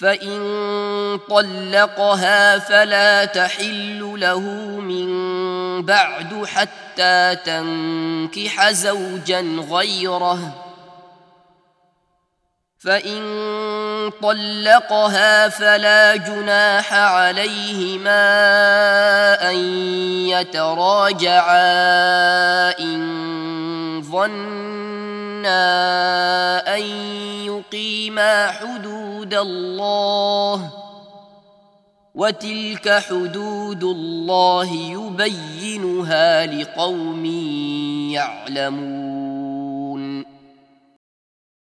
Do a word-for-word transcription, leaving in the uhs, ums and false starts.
فإن طلقها فلا تحل له من بعد حتى تنكح زوجا غيره، فإن طلقها فلا جناح عليهما أن يتراجعا إن ظنا أن يقيما حدود الله، وتلك حدود الله يبينها لقوم يعلمون.